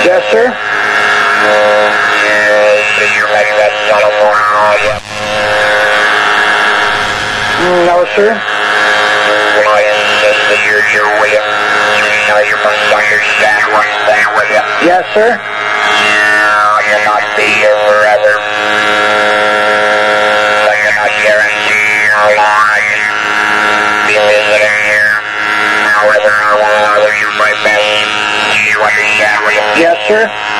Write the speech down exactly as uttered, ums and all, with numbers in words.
Yes, sir. No, sir. Yes, sir. You'll not be here forever. So you're not guaranteed how long I can be visiting here. However, I will allow you my best. Do you understand, will you? Yes, sir.